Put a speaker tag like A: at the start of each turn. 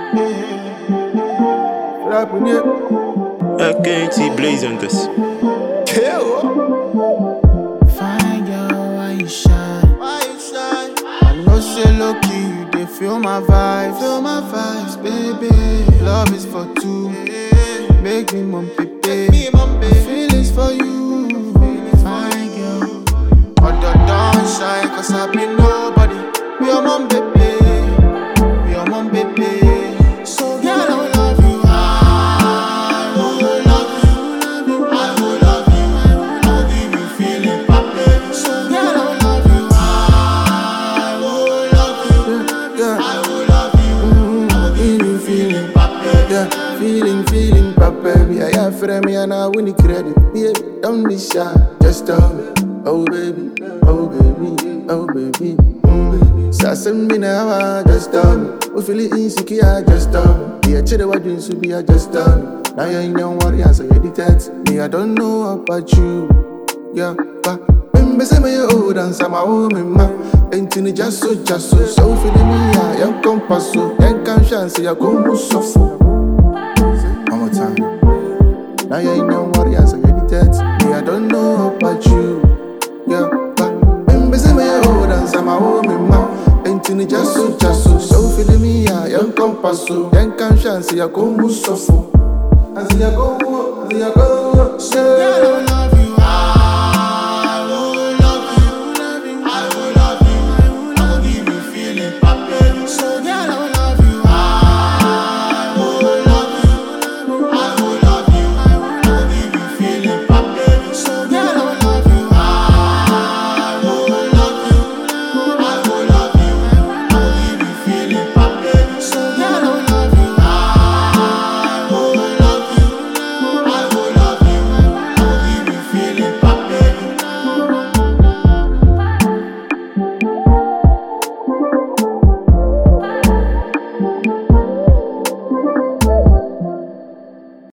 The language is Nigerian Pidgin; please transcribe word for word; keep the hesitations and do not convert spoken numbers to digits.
A: Rapping it.
B: A K T blazing this.
A: Kill.
C: Fine girl, why you shy?
A: Why you shy?
C: I know say low key, you dey feel my vibes.
A: Feel my vibes, baby.
C: Love is for two. Make me mum pepe.
A: Me, mom,
C: My
A: baby.
C: feelings for you. Fine girl.
A: Other don't shine, cause I be nobody. Be your mom, baby. Be your mom, baby. So, girl, I will love you. I will love you. I will love you. I'll give you feeling, baby. So, girl, I will love you. I will love you.
C: Yeah,
A: I will love you. I'll give you feeling, baby.
C: yeah. Feeling, feeling, papa. Me, I have for me and I win the credit. Baby, don't be shy. Just tell me. Oh, baby. Oh, baby. Oh, baby. Mm. So, send me now. Just tell me. We feel it insecure. Just tell me. Yeah, chill what dreams to be. I just tell me. Now you're in your warrior, so you're the text. Me, I don't know about you. Yeah, but remember say me old and some my woman ma. Ain't in just so just so so feeling me yeah, young compass so young can chance ya come so so. One more time. Now you're in your warrior, so you're the text. Me, I don't know about you. Yeah, but remember say me old and some my woman ma. Ain't in just so just so so feeling me yeah, young compass so young can chance ya come so so. As ya go, as ya go,
A: Girl, I will love you.